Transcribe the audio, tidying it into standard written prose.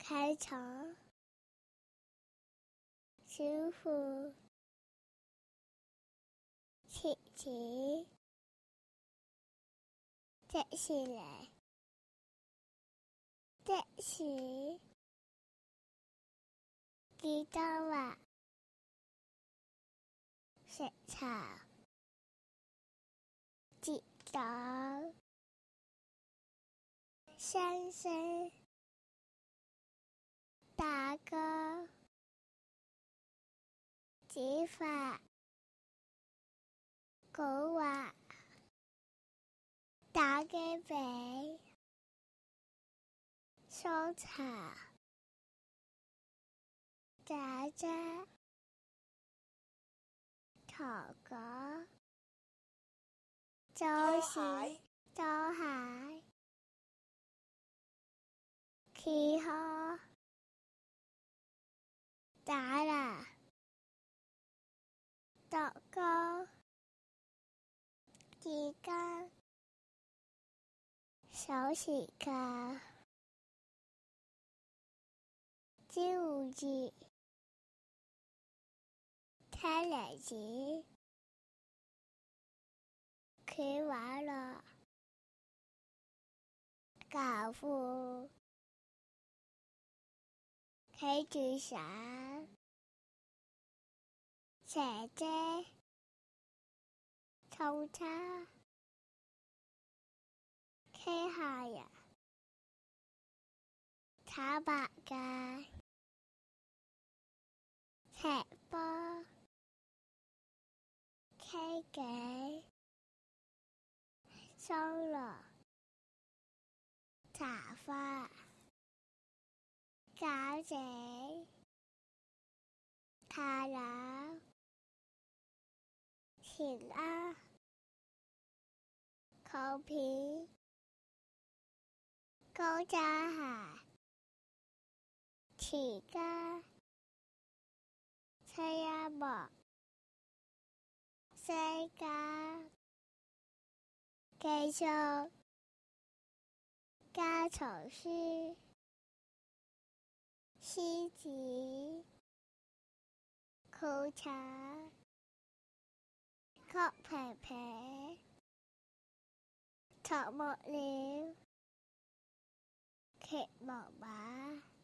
开场，师傅，琪琪，这是来，这是知道吗？食茶，知道，先生，大哥，指法，古話，打機俾，蔬茶，渣渣，頭果，周時，周海，企鵝，打啦，豆糕，時間，小時間，朝字，睇嚟字，佢話咯，教父，佢住神，姐姐，葱叉，K 下人，炒白雞，赤波，K 記，松蘿，茶花，餃子，卡樓，田鴨，扣片，高踭鞋，匙羹，吹鴨幕，西瓜，繼續，加草書，獅子，褲衩，曲皮皮，啄木鳥，揭木馬。